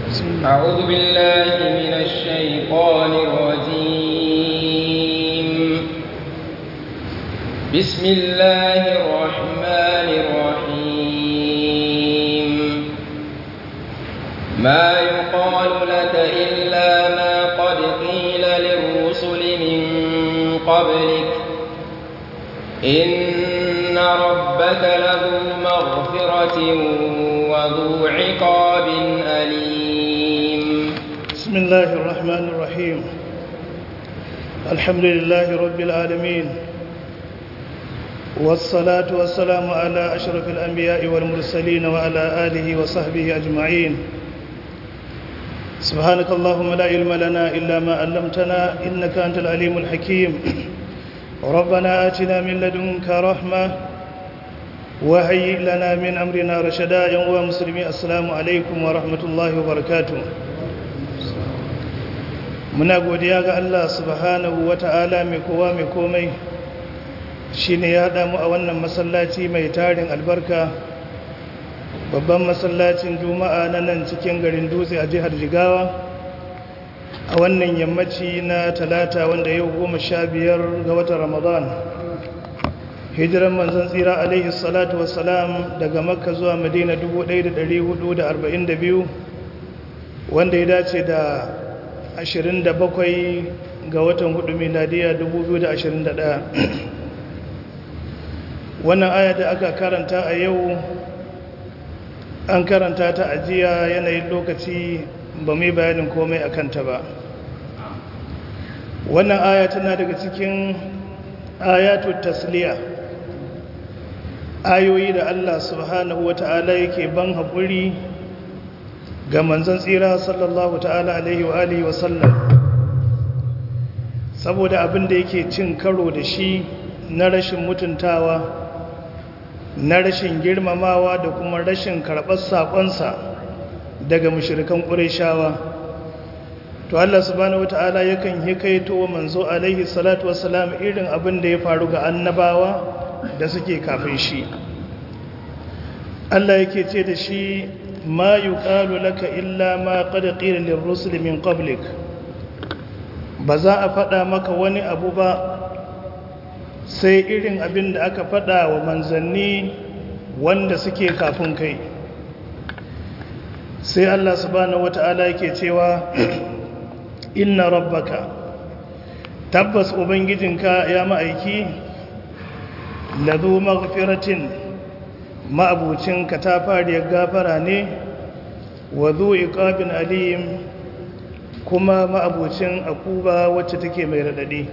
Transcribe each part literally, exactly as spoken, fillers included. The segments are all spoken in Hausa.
أعوذ بالله من الشيطان الرجيم. بسم الله الرحمن الرحيم. ما يقال لك إلا ما قد قيل للرسل من قبلك إن ربك لذو مغفرة وذو عقاب أليم. بسم الله الرحمن الرحيم. الحمد لله رب العالمين، والصلاة والسلام على أشرف الأنبياء والمرسلين وعلى آله وصحبه أجمعين. سبحانك اللهم لا علم لنا إلا ما علمتنا إنك أنت العليم الحكيم. ربنا آتنا من لدنك رحمة وهيئ لنا من أمرنا رشدا. يا مسلمين السلام عليكم ورحمة الله وبركاته. muna godiya ga Allah subhanahu wata'ala mai kowa mai komai, shine ya haɗa mu a wannan masallaci mai tarin albarka, babban masallacin juma'a na nan cikin garin Dutse a jihar Jigawa, a wannan yammaci na talata wanda yau goma sha biyar ga watan Ramadan, hijiran manzon tsira alaihi salatu wassalam daga Makka zuwa Madina dubu ɗaya da ɗari hudu da arba'in da biyu, wanda ya dace da ashirin da bakwai ga watan hudu miladiya dubu biyu da ashirin da ɗaya. Wannan aya da aka karanta a yau an karanta ta ajiya, yanayin lokaci ba mai bayanin komai a kanta ba. Wannan aya tana daga cikin ayatu tasliya, ayoyi da Allah subhanahu wata'ala yake ban haƙuri ga manzon tsira sallallahu ta'ala alaihi wa alihi wa sallam, saboda abin da yake cin karo da shi na rashin mutuntawa, na rashin girmamawa da kuma rashin karɓar saƙonsa daga mushrikan ƙurayshawa. To Allah subhanahu wata'ala yakan hikaito wa manzo alaihi salatu wassalam irin abin da ya faru ga annabawa da suke kafin shi. Allah yake ce da shi, ma yuqalu laka illa ma qad qila lirrusul min qablik. Ba za a faɗa maka wani abu ba sai irin abin da aka faɗa wa manzanni wanda suke kafin kai. Sai Allah subhanahu wata'ala yake cewa, inna rabbaka, tabbas ubangijinka ya ma'aiki, lazu maghfiratin, ma'abucin katafariyar gafara ne, wa zu iqabin alim, kuma ma'abucin akuba wacce take mai radadi.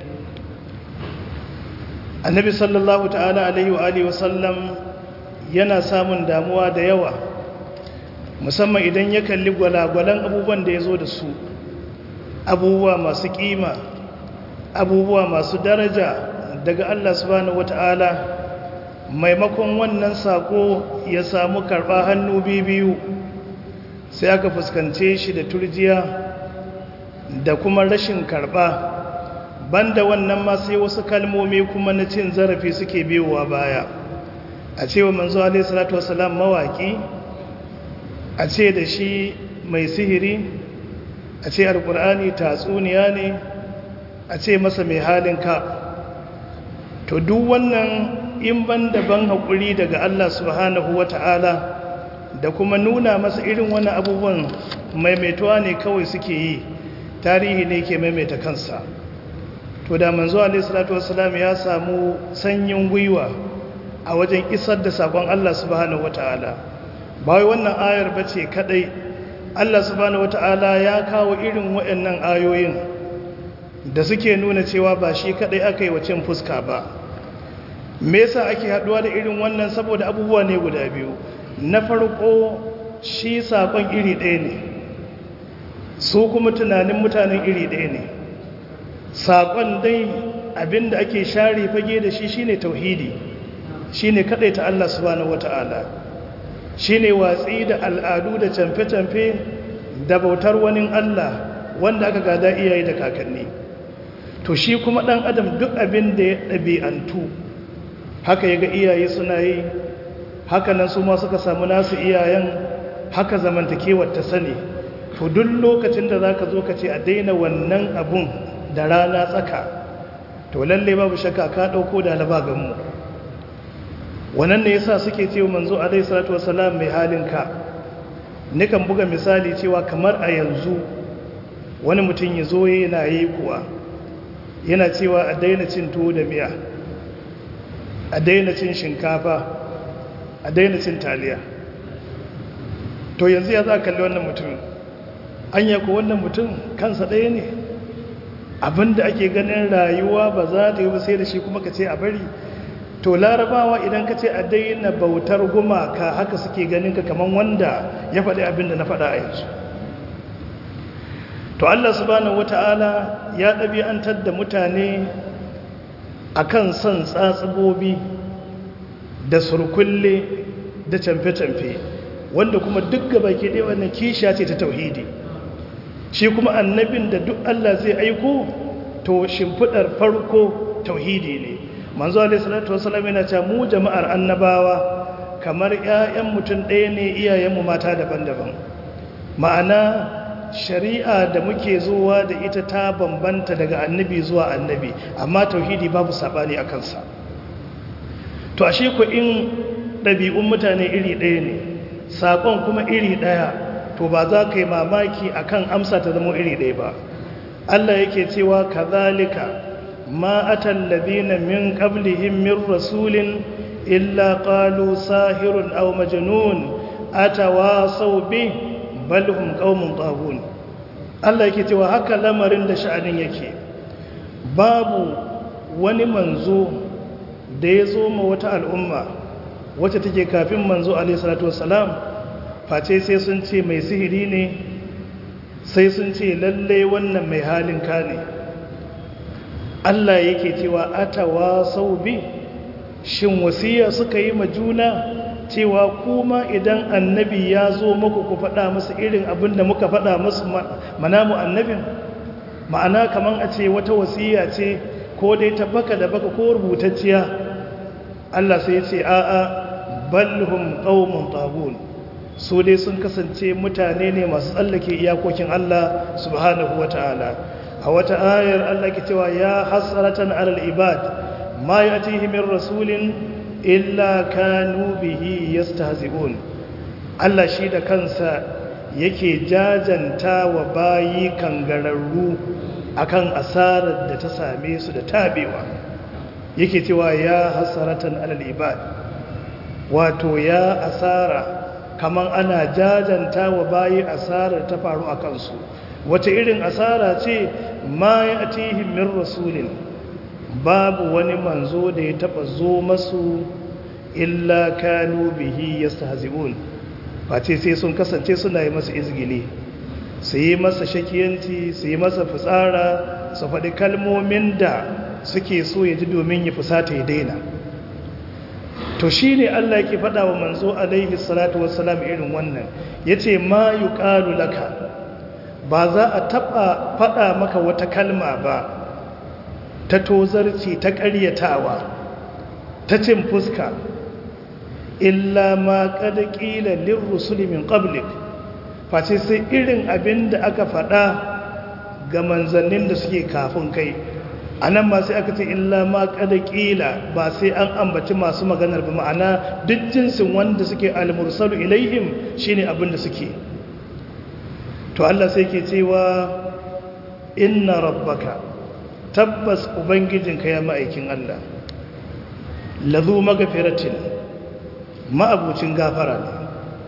Annabi sallallahu ta'ala alaihi wa alihi wasallam yana samun damuwa da yawa, musamman idan ya kalli gwalagwalan abubuwan da ya zo da su, abubuwa masu kima, abubuwa masu daraja daga Allah subhanahu wata'ala. Maimakon wannan sako ya samu karɓa hannu biyu, sai aka fuskance shi da turjiya da kuma rashin karɓa. Banda wannan ma sai wasu kalmomi kuma na cin zarafi suke biyowa baya, a cewa manzo alaihi salatu wasalam mawaki, a ce da shi mai sihiri, a ce alkur'ani tatsuniya ne, a ce masa mai halin ka. To duk wannan in ban da ban haƙuri daga Allah subhanahu wata'ala da kuma nuna masa irin wani abubuwan maimaituwa ne kawai suke yi, tarihi ne ke maimaita kansa. To da manzo alaihi salatu wassalam ya samu sanyin gwiwa a wajen isar da sakon Allah subhanahu wata'ala. Ba wai wannan ayar bace kadai, Allah subhanahu wata'ala ya kawo irin waɗannan ayoyin da suke nuna cewa ba shi kadai aka yi wa cin fuska ba. Me yasa ake haduwa da irin wannan? Saboda abubuwa ne guda biyu. Na farko, shi sakon iri ɗaya ne, su kuma tunanin mutanen iri ɗaya ne. Sakon dai abinda ake share fage da shi shine tauhidi, shine kadaita Allah subhanahu wata'ala, shine watsi da al'adu da camfe-camfe da bautar wani Allah wanda aka gada iyaye da kakanni. To shi kuma dan adam duk abin da ya ɗabi'antu haka yaga iyaye suna yi, haka nan su ma suka samu nasu iyayen, haka zamantakewar ta sani. to duk lokacin da za ka zo ka ce a daina wannan abun da rana tsaka to lalle babu shakka ka ɗauko da alaba ganmu wannan ne yasa suke cewa manzo alaihi salatu wassalam mai halinka nikan buga misali cewa kamar a yanzu wani mutum ya zo yana yi kuwa yana cewa a daina cin tuwo da miya a daina cin shinkafa a daina cin taliya to yanzu ya za a kalli wannan mutumin an yako wannan mutum kansa ɗaya ne abinda ake ganin rayuwa ba za ta yi ba sai da shi kuma ka ce a bari to larabawa idan ka ce a daina bautar gumaka haka suke ganin ka kaman wanda ya faɗi abinda na faɗa a yanzu to Allah subhanahu wata'ala ya ɗabi'antar da mutane akan son tsatsubobi da surkulle da camfe-camfe wanda kuma duk gaba ke ɗaya wannan kisha ce ta tauhidi shi kuma annabin da duk Allah zai aiko to shimfiɗar farko tauhidi ne manzo alaihi salatu wasallam yana cewa mu jama'ar annabawa kamar ƴaƴan mutum ɗaya ne iyayenmu mata daban-daban ma'ana shari'a da muke zuwa da ita ta bambanta daga annabi zuwa annabi amma tauhidi babu sabani a kansa to ashe ku in ɗabi'un mutane iri ɗaya ne saƙon kuma iri ɗaya to ba za ka yi mamaki akan amsa ta zama iri ɗaya ba Allah yake cewa kazalika ma atal ladina min qablihim min rasulin illa qalu sahirun aw majnun atawasaw bi bal hum qaumun taghun Allah yake cewa haka lamarin da sha'anin yake babu wani manzo da ya zo ma wata al'umma wacce take kafin manzo alaihi salatu wassalam face sai sun ce mai sihiri ne sai sun ce lalle wannan mai halin ka ne Allah yake cewa atawasaw bi shin wasiya suka yi ma juna cewa kuma idan annabi ya zo muku ku faɗa musu irin abin da muka faɗa musu manamu annabin ma'ana kaman a ce wata wasiya ce ko dai ta baka da baka ko rubutacciya Allah sai ya ce a'a balhum qaumun taghun su dai sun kasance mutane ne masu tsallake iyakokin Allah subhanahu wataala a wata ayar Allah ke cewa ya hasratan alal ibad ma yatihi min rasulin illa kanu bihi yastahzi'un Allah shi da kansa yake jajanta wa bayi kangararru akan asarar da ta same su da tabewa yake cewa ya hasaratan alal ibad wato ya asara kaman ana jajanta wa bayi asarar ta faru a kansu wata irin asara ce ma yatihim min rasulin babu wani manzo da ya taba zo masu illa kanu bihi yastahzi'un face sai sun kasance suna yi masa izgili su yi masa shakiyanci su yi masa fitsara su faɗi kalmomin da suke so ya ji domin ya fusata ya daina to shi ne Allah yake faɗa wa manzo alaihi salatu wassalam irin wannan ya ce ma yuqalu laka ba za a taɓa faɗa maka wata kalma ba ta tozarci ta ƙaryatawa ta cin fuska illa ma qad qila lirrusuli min qablik face sai irin abin da aka faɗa ga manzannin da suke kafin kai anan ma sai aka ce illa ma qad qila ba sai an ambaci masu maganar ba ma'ana duk jinsin wanda suke al-mursalu ilaihim shine abin da suke to Allah sai ke cewa inna rabbaka tabbas ubangijinka ya ma'aikin Allah lazu magfiratin ma'abucin gafara ne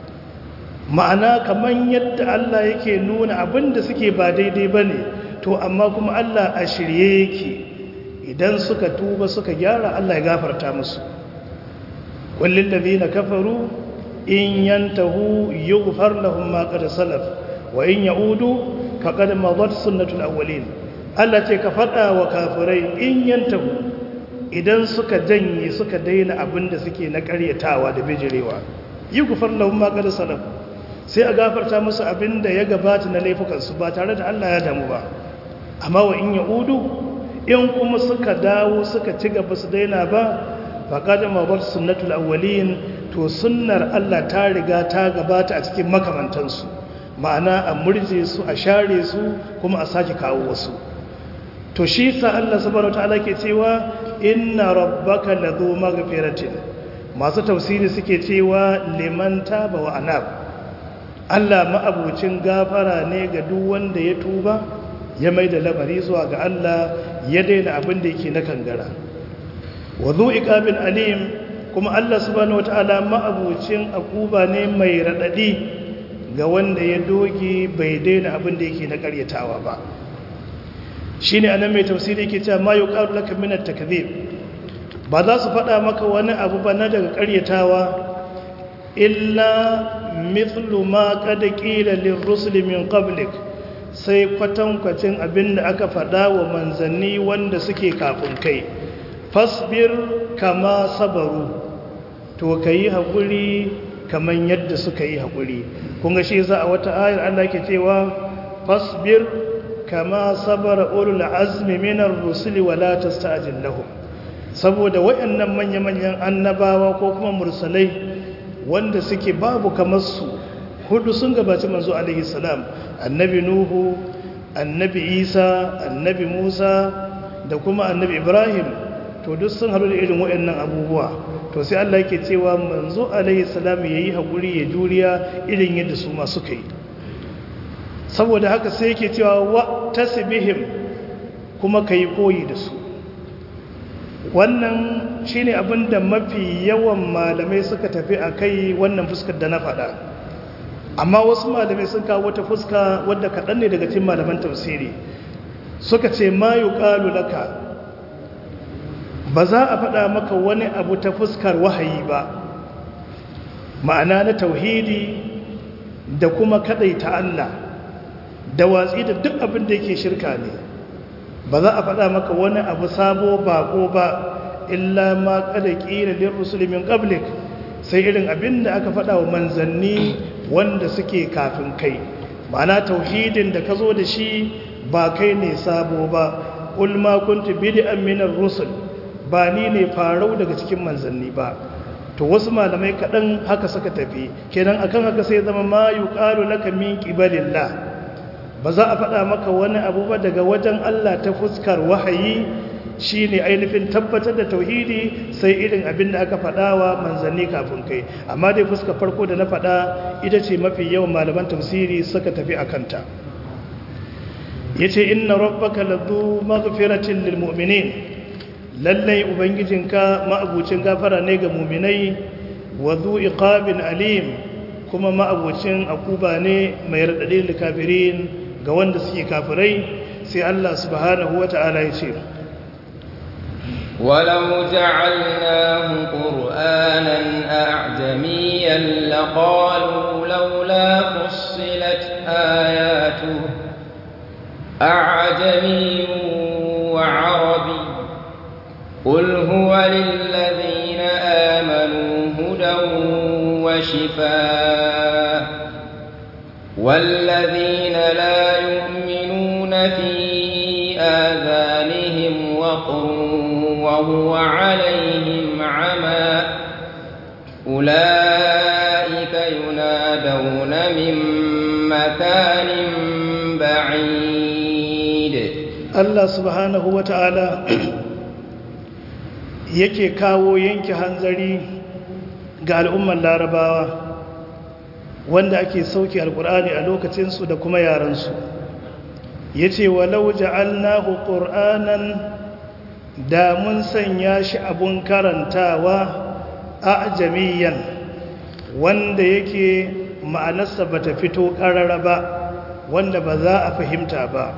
ma'ana kaman yadda Allah yake nuna abinda suke ba daidai bane to amma kuma Allah a shirye yake idan suka tuba suka gyara Allah ya gafarta musu wallil ladina kafaru in yantahu yughfar lahum ma qad salaf wa in yaudu faqad madat sunnatul awwalin Allah ce ka fada wa kafirai in yantahu idan suka janye suka daina abinda suke na ƙaryatawa da bijirewa yughfar lahum ma qad salaf sai a gafarta musu abinda ya gabata na laifukansu ba tare da Allah ya damu ba amma wa in yaudu in kuma suka dawo suka ci gaba su daina ba faqad madat sunnatul awwalin to sunnar Allah ta riga ta gabata a cikin makamantansu ma'ana a murje su a share su kuma a sake kawo wasu. To shi sa Allah subhanahu wataala ke cewa inna rabbaka ladhu maghfiratin, masu tafsiri suke cewa liman taba wa anab, Allah ma'abucin gafara ne ga duk wanda ya tuba ya mai da lamari zuwa ga Allah ya daina abin da yake na kangara. Wa dhu iqabin alim, kuma Allah subhanahu wataala ma'abucin akuba ne mai radadi ga wanda ya doge bai daina abin da yake na karyatawa ba. Shine anan mai tafsiri yake cewa ma yuqalu laka min at-takdhib, ba za su faɗa maka wani abu ba na daga karyatawa illa mithlu ma qad qila lirrusul min qablik, sai kwatankwacin abin da aka faɗa wa manzanni wanda suke kafin kai. Fasbir kama sabaru, to kai haƙuri kaman yadda suka yi haƙuri. Kun ga shi za a wata ayar Allah ke cewa fasbir kama sabara ulul azmi minar rusuli wala tasta'jil lahum, saboda wayannan manya-manyan annabawa ko kuma mursalai wanda suke babu kamar su hudu sun gabaci manzo alaihi salam, annabi nuhu, annabi isa, annabi musa da kuma annabi ibrahim. To duk sun haɗu da irin waɗannan abubuwa, to sai Allah yake cewa manzo alaihi salam yayi hakuri ya juriya irin yadda su ma suka yi. Saboda haka sai yake cewa wa tasbihim, kuma kai koyi da su. Wannan shine abinda mafi yawan malamai suka tafi akai, wannan fuskar da na faɗa. Amma wasu malamai sun kawo wata fuska wadda kaɗan ne daga cikin malaman tafsiri, suka ce ma yuqalu laka, ba za a faɗa maka wani abu ta fuskar wahayi ba, ma'ana na tauhidi da kuma kaɗaita Allah da watsi da duk abin da yake shirka ne. Ba za a faɗa maka wani abu sabo bako ba illa ma qad qila lirrusul min qablik, sai irin abin da aka faɗa wa manzanni wanda suke kafin kai, ma'ana tauhidin da ka zo da shi ba kai ne sabo ba. Qul ma kuntu bid'an minar rusul, ba ni ne farau daga cikin manzanni ba. To wasu malamai kaɗan haka suka tafi, kenan akan haka sai zama ma yuqalu laka min qibalillah, ba za a faɗa maka wani abu ba daga wajen Allah ta fuskar wahayi, shine ainihin tabbatar da tauhidi, sai irin abin da aka faɗawa manzanni kafin kai. Amma dai fuskar farko da na faɗa ita ce mafi yawan malaman tafsiri suka tafi akanta. Yace inna rabbaka ladhu maghfiratin lil mu'minin, lallai ubangijinka ma'abucin gafara ne ga mu'minai, wa dhu iqabin alim, kuma ma'abucin akuba ne mai radadi lil kafirin ga wanda suke kafirai. Sai Allah subhanahu wata'ala ya ce ولو جعلناه قرآنا أعجميا لقالوا لولا فصلت آياته أعجمي وعربي قل هو للذين آمنوا هدى وشفاء والذين لا يؤمنون في آذانهم وقر وهو عليهم عمى أولئك ينادون من مكان بعيد. الله سبحانه وتعالى yake kawo yanke hanzari ga al'ummar larabawa wanda ake sauke alkur'ani a lokacinsu da kuma yaransu. Ya ce walau ja'alnahu ƙur'anan, da mun sanya shi abun karantawa a ajamiyan, wanda yake ma'anarsa ba ta fito ƙarara ba, wanda ba za a fahimta ba.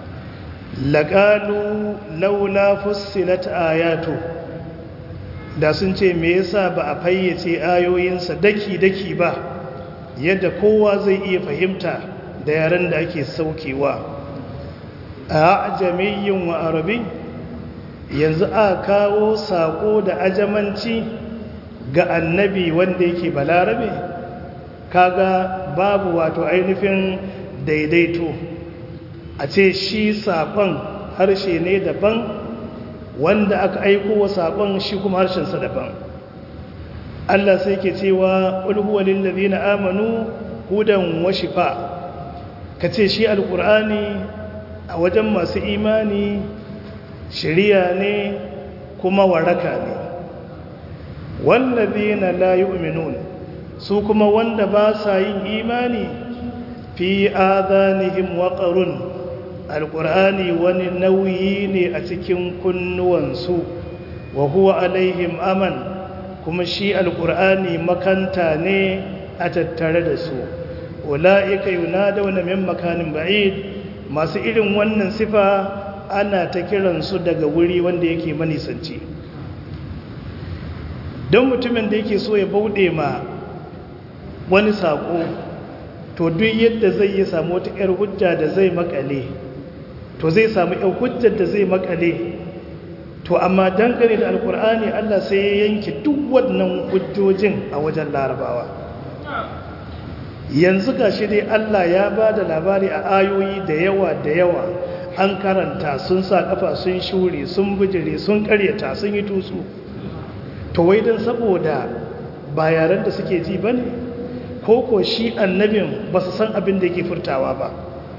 Laƙalu laula fussilat ayatu, da sun ce me yasa ba a fayyace ayoyinsa daki-daki ba yadda kowa zai iya fahimta da yaren da ake saukewa. A ajamiyyin wa arabi, yanzu a kawo sako da ajamanci ga annabi wanda yake balarabe, kaga babu wato ainihin daidaito. A ce shi sakon harshe ne daban, wanda aka aiko wa saƙon shi kuma harshensa daban. Allah sai ke cewa qul huwa lil ladina amanu hudan wa shifa, ka ce shi alƙur'ani a wajen masu imani shiriya ne kuma waraka ne, wallazina la yu'minun su kuma wanda ba sa yin imani fi adanihim waqarun, alqur'ani wani nauyi ne a cikin kunnuwansu, wa huwa alaihim aman, kuma shi alqur'ani makanta ne a tattare da su. Ulaika yunadawna min makanin ba'id, masu irin wannan sifa ana ta kiransu daga wuri wanda yake manisanci. Don mutumin da yake so ya bauɗe ma wani saƙo, to duk yadda zai yi samu wata 'yar hujja da zai makale, to zai samu 'yar hujjar da zai makale. To amma dangane da alkur'ani Allah sai ya yanke duk wannan hujjojin a wajen larabawa. Yanzu ga shi dai Allah ya ba da labari a ayoyi da yawa da yawa, an karanta, sun sa kafa, sun shure, sun bijire, sun karyata, sun yi tutsu. To wai don saboda ba yaren da suke ji ba ne, ko ko shi annabin ba su san abin da yake furtawa ba.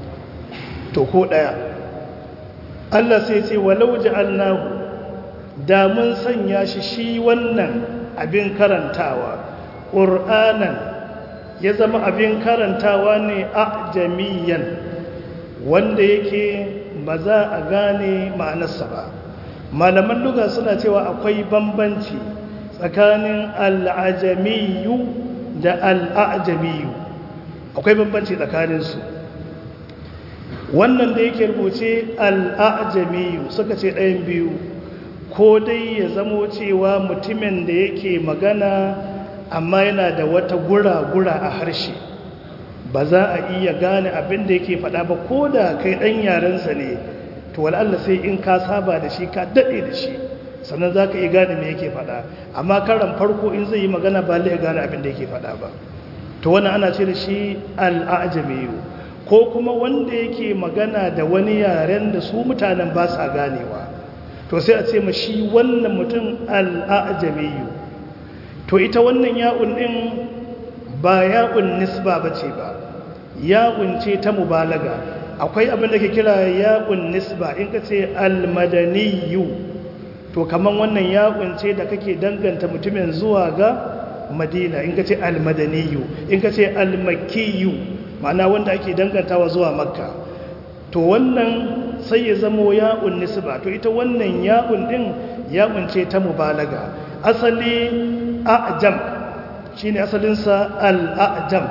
To ko ɗaya Allah sai ce walau ja'alnahu, da mun sanya shi shi wannan abin karantawa ƙur'anan, ya zama abin karantawa ne a jami'an, wanda yake ba za a gane ma'anarsa ba. Malaman lugha suna cewa akwai bambanci tsakanin al'ajamiyu da al'ajamiyu, akwai bambanci tsakaninsu. Wannan da yake rubuce al'ajamiyu suka ce ɗayan biyu, ko dai ya zamo cewa mutumin da yake magana amma yana da wata gura-gura a harshe, ba za a iya gane abin da yake faɗa ba, ko da kai ɗan yarensa ne, to wal'alla sai in ka saba da shi, ka daɗe da shi, sannan za ka iya gane me yake faɗa. Amma karan farko in zai yi magana ba zai gane abin da yake faɗa ba. To wannan ana ce da shi al'ajamiyu. Ko kuma wanda yake magana da wani yaren da su mutanen ba sa ganewa, to sai a ce ma shi wannan mutum al'ajamiyu. To ita wannan ya'un ɗin ba ya'un nisba ba ce ba, ya'un ce ta mubalaga. Akwai abin da ke kira ya'un nisba, in ka ce almadaniyu, to kaman wannan ya'un ce da kake danganta mutumin zuwa ga madina, in ka ce almadaniyu. In ka ce almakiyu, ma'ana wanda ake dangantawa zuwa makka, to wannan sai ya zamo ya'un nisba. To ita wannan ya'un ɗin ya'un ce ta mubalaga. Asali a'jam shine asalinsa al'ajam,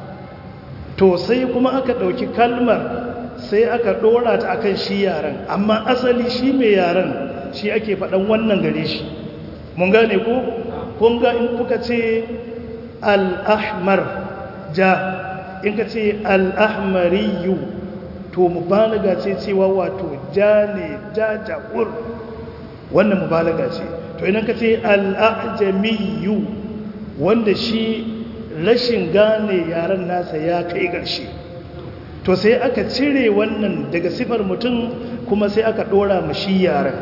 to sai kuma aka ɗauki kalmar sai aka ɗora ta akan shi yaren, amma asali shi mai yaren shi ake faɗan wannan gare shi. Mun gane ko? Kun ga in kuka ce al'ahmar ja, in ka ce al'ahmariyu, to mubalaga ce cewa wato ja ne, ja ja'ur, wannan mubalaga ce. To idan ka ce al'ajamiyu, wanda shi rashin gane yaren nasa ya kai ƙarshe, to sai aka cire wannan daga sifar mutum kuma sai aka ɗora mashi yaren.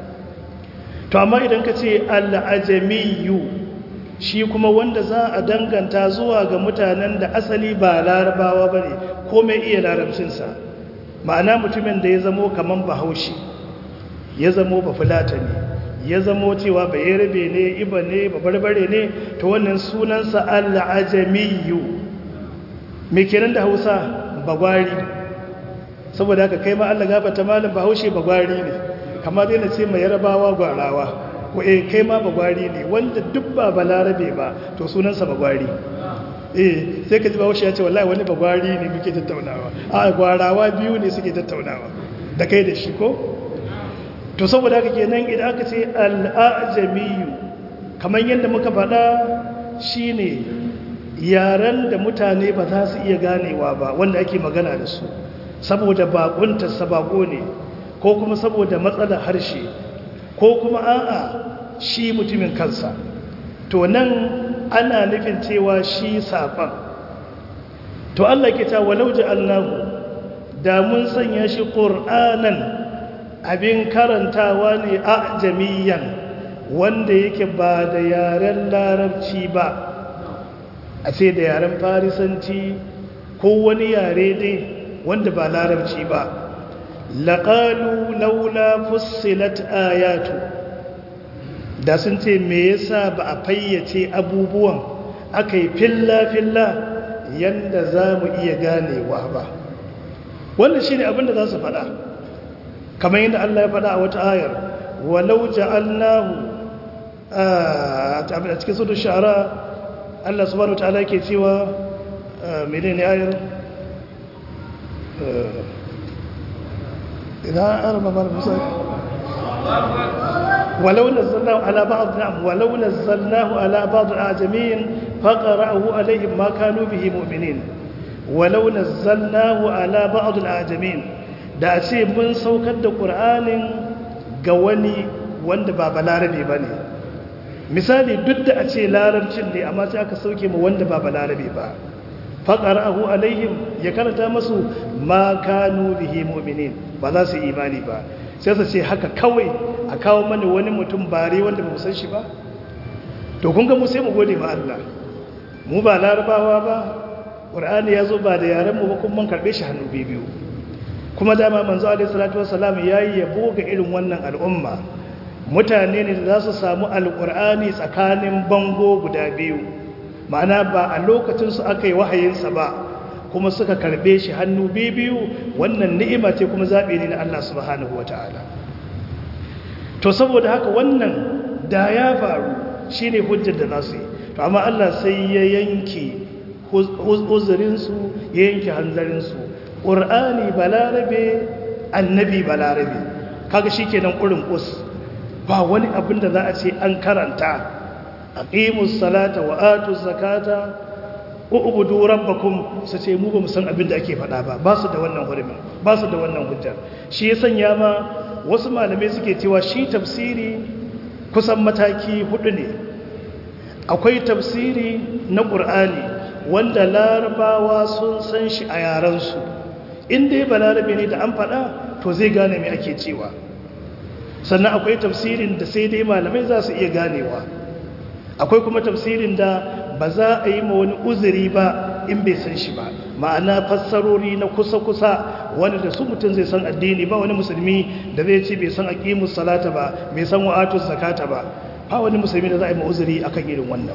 To amma idan ka ce al'ajamiyu, shi kuma wanda za a danganta zuwa ga mutanen da asali ba larabawa ba ne, ko mai iya larabcinsa, ma'ana mutumin da ya zamo kaman bahaushe, ya zamo bafulatani, ya zamo cewa ba yarbe ne, iba ne, ba barbare ne, to wannan sunansa al'ajamiyu. Me kenan da Hausa? Bagwari. Saboda haka kai ma Allah gafata malam bahaushe bagwari ne, kamar dai na ce mai yarabawa gwarawa, ko eh kai ma bagwari ne, wanda duk ba balarabe ba to sunansa bagwari. Eh sai ka ji bahaushe ya ce wallahi wani bagwari ne muke tattaunawa, a gwarawa biyu ne suke tattaunawa da kai da shi ko. To saboda haka kenan idan aka ce al'ajamiyu, kamar yadda muka faɗa, shine yaren da mutane ba za su iya ganewa ba, wanda ake magana da su, saboda bakuntarsa bako ne, ko kuma saboda matsalar harshe, ko kuma a'a shi mutumin kansa. To nan ana nufin cewa shi saƙon. To Allah ke ta walau ja'alnahu, da mun sanya shi ƙur'anan, abin karantawa ne a jami'an, wanda yake ba da yaren larabci ba, a ce da yaren farisanci ko wani yare dai wanda ba larabci ba laqalu laula fussilat ayatu da sun ce me yasa ba a fayyace abubuwan akai filla filla yanda zamu iya ganewa ba wannan shine abin da za su faɗa kamar yadda Allah ya faɗa a wata ayar walau ja'alnahu a cikin suratul shu'ara Allah subhanahu wataala yake cewa menene ayar idan arba bar musa walau nazzalnahu ala ba'd na'am walau nazzalnahu ala ba'd al-ajamin faqra'ahu alayhim ma kanu bihi mu'minin walau nazzalnahu ala ba'd al-ajamin da a ce mun saukar da qur'anin ga wani wanda ba balarabe bane misali duk da a ce larabcin ne amma sai aka sauke mu wanda ba balarabe ba faqara'ahu alaihim ya karanta masu ma kanu bihi mu'minin ba za su imani ba sai su ce haka kawai a kawo mana wani mutum bare wanda ba mu san shi ba to kun ga mu sai mu gode ma Allah mu ba larabawa ba qur'ani yazo ba da yaran mu ba kuma mun karbe shi hannu biyu kuma dama manzo alaihi salatu wassalam yayi yabo ga irin wannan al'umma mutane ne da za su samu alƙur'ani tsakanin bango guda biyu ma'ana ba a lokacinsu aka yi wahayinsa ba kuma suka karɓe shi hannu biyu wannan ni'ima ce kuma zaɓe ne na Allah subhanahu wa ta'ala to saboda haka wannan da ya faru shi ne hujjar da nasu yi to amma Allah sai ya yanke uzurinsu ya yanke hanzarinsu ƙur'ani balarabe annabi balarabe kaga shi kenan ƙurin ƙus ba wani abin da za a ce an karanta aqimus salata wa atuz zakata ubudu rabbakum su ce mu ba mu san abin da ake faɗa ba ba su da wannan hurumin ba su da wannan hujjar shi ya sanya ma wasu malamai suke cewa shi tafsiri kusan mataki hudu ne akwai tafsiri na qur'ani wanda larabawa sun san shi a yaransu inda ya balarabe ne da an faɗa to zai gane me ake cewa sannan akwai tafsirin da sai dai malamai za su iya ganewa akwai kuma tafsirin da ba za a yi ma wani uzuri ba in bai san shi ba ma'ana fassarori na kusa-kusa wani da su mutum zai san addini ba wani musulmi da zai ce bai san aqimus salata ba bai san wa'atuz zakata ba ba wani musulmi da za a yi ma uzuri akan irin wannan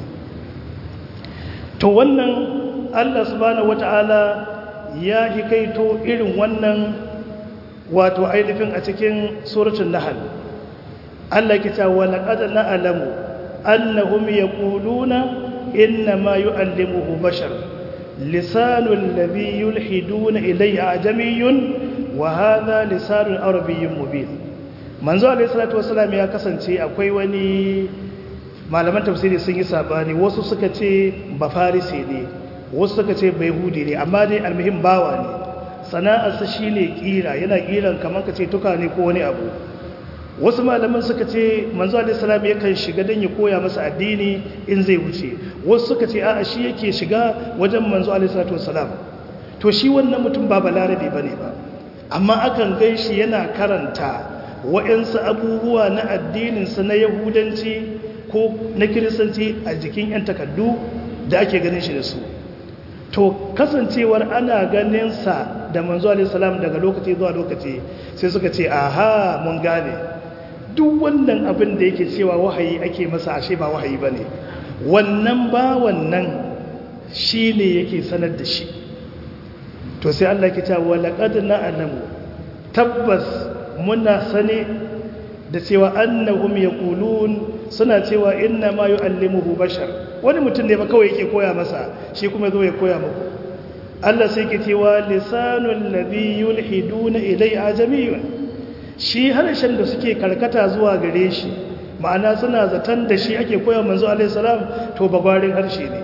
to wannan Allah subhanahu wata'ala ya hikaito irin wannan wato ainihin a cikin suratul nahl Allah ke cewa laqad na'lamu annahum yaquluna inna ma yu'allimuhu bashar lisanul ladhi yulhiduna ilayhi ajamiyyun wa hadha lisanun arabiyyun mubin manzo alayhi salatu wassalam ya kasance akwai wani malaman tafsiri sun yi sabani wasu suka ce bafarisi ne wasu suka ce bayhudi ne amma dai almuhim bawa ne sana'arsa shi ne ƙira yana ƙiran kamar ka ce tuka ne ko wani abu wasu malaman suka ce manzo alaihissalam yakan shiga don ya koya masa addini in zai wuce wasu suka ce a'a shi yake shiga wajen manzo alaihissalam to shi wannan mutum ba balarabe bane ba amma akan gan shi yana karanta wa'yansu abubuwa na addininsa na yahudanci ko na kiristanci a jikin 'yan takardu da ake ganin shi da su to kasancewar ana ganinsa da manzo alaihissalam daga lokaci zuwa lokaci sai suka ce aha mun gane duk wannan abin da yake cewa wahayi ake masa ashe ba wahayi bane wannan ba wannan shine yake sanar da shi to sai Allah ke cewa laqad na'lamu tabbas muna sane da cewa annahum yaqulun suna cewa inna ma yu'allimuhu bashar wani mutum ne ba kawai yake koya masa shi kuma zo ya koya muku Allah sai ke cewa lisanul ladhi yulhiduna ilai ajamiyun shi harshen da suke karkata zuwa gare shi ma'ana suna zaton da shi ake koya manzo alaihi salam to bagwarin harshe ne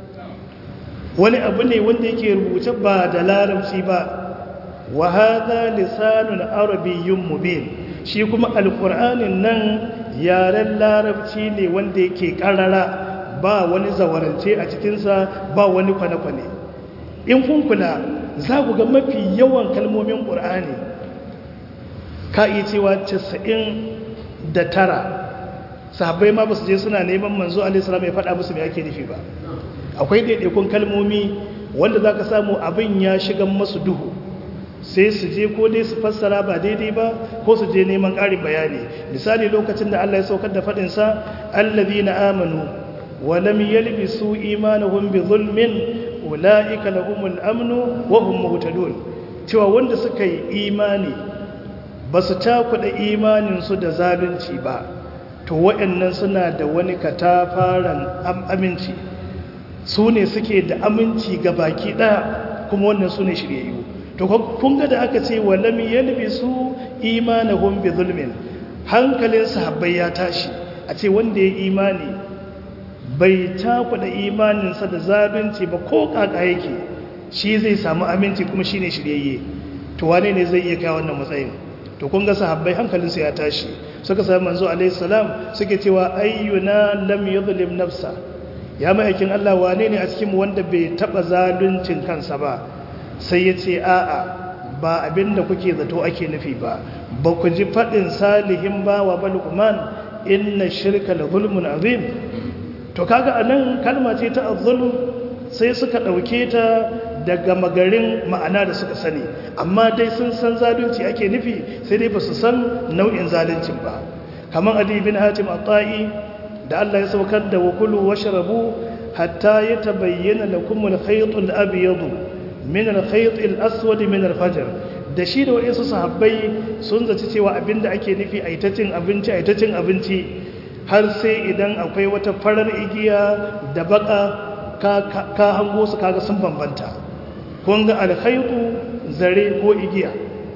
wani abu ne wanda yake rubuce ba da larabci ba wa hadha lisanun arabiyyun mubin shi kuma alqur'anin nan yaren larabci ne wanda yake karara ba wani zawarance a cikinsa ba wani kwane-kwane in kun kula za ku ga mafi yawan kalmomin ƙur'ani ka iya cewa casa'in da tara sahabbai ma ba su je suna neman manzo alaihissalam ya faɗa musu mai ake nufi ba akwai ɗaiɗaikun kalmomi wanda za ka samu abin ya shiga masu duhu sai su je ko dai su fassara ba daidai ba ko su je neman ƙarin bayani. Misali lokacin da Allah ya saukar da faɗinsa allazina amanu wa lam yalbisu imanuhum bi zulmin ulaika lahumul amnu wa hum muhtadun, cewa wanda suka yi imani ba su takuda imaninsu da zalunci ba to waɗannan suna da wani katafaren aminci, su ne suke da aminci ga baki ɗaya, kuma wannan su ne shiryayyu. To kun ga da aka ce wa lam yalbisu imanahum bi zulmin, hankalin sahabbai ya tashi a ce wanda ya imani bai takuda imaninsa da zalunci ba ko kaka yake, shi zai samu aminci kuma shine shiryayye. To wane ne zai iya kai wannan matsayin? To kun ga sahabbai hankalinsu ya tashi, suka sami manzo alaihi salam suke cewa ayyuna lam yuzlim nafsa, ya ma'aikin Allah wane ne a cikin wanda bai taba zaluncin kansa ba? Sai ya ce a'a, ba abinda kuke zato ake nufi ba, ba ku ji faɗin salihin bawa ba Luqman, inna shirka la zulmun azim. To kaga anan kalma ce ta az-zulm, sai suka ɗauke ta daga magarin ma'ana da suka sani, amma dai sun san zalunci ake nufi, sai dai ba su san nau'in zaluncin ba. Kamar Adi bin Hatim at-Ta'i da Allah ya saukar da wakulu washrabu hatta yatabayyana lakum al-khayt al-abyad min al-khayt al-aswad min al-fajr, da shi da wasu sahabbai sun zaci cewa abinda ake nufi a ita cin abinci a ita cin abinci har sai idan akwai wata farar igiya da baka ka, ka hango su kaga sun bambanta. Kun ga alkhaitu zare ko igiya,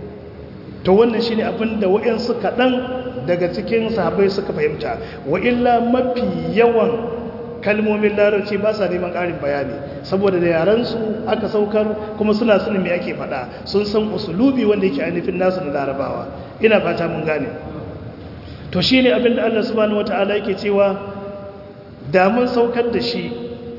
to wannan shine abin da waɗansu kaɗan daga cikin sahabbai suka fahimta. Wa illa mafi yawan kalmomin larabci ba sa neman ƙarin bayani, saboda da yaransu aka saukar kuma suna sanin me ake faɗa, sun san usulubi wanda yake ainihin nasu na larabawa. Ina fata mun gane. To shine abin da Allah subhanahu wataala yake cewa da mun saukar da shi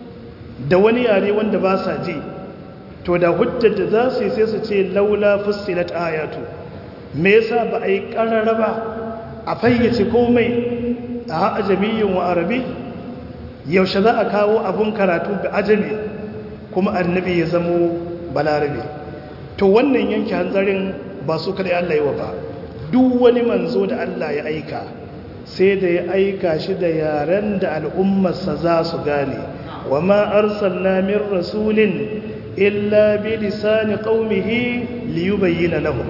da wani yare wanda ba sa ji, to da hujjar da za su yi sai su ce laula fussilat ayatu, me yasa ba a yi ƙarara ba a fayyace komai a ajamiyyin wa arabi? Yaushe za a kawo abun karatu ga ajami kuma annabi ya zamo balarabe? To wannan yanke hanzarin ba su kada Allah yi wa ba, duk wani manzo da Allah ya aika sai da ya aika shi da yaren da al'ummarsa za su gane. wa ma arsalna min rasulin illa bi lisani qaumihi liyubayyana lahum,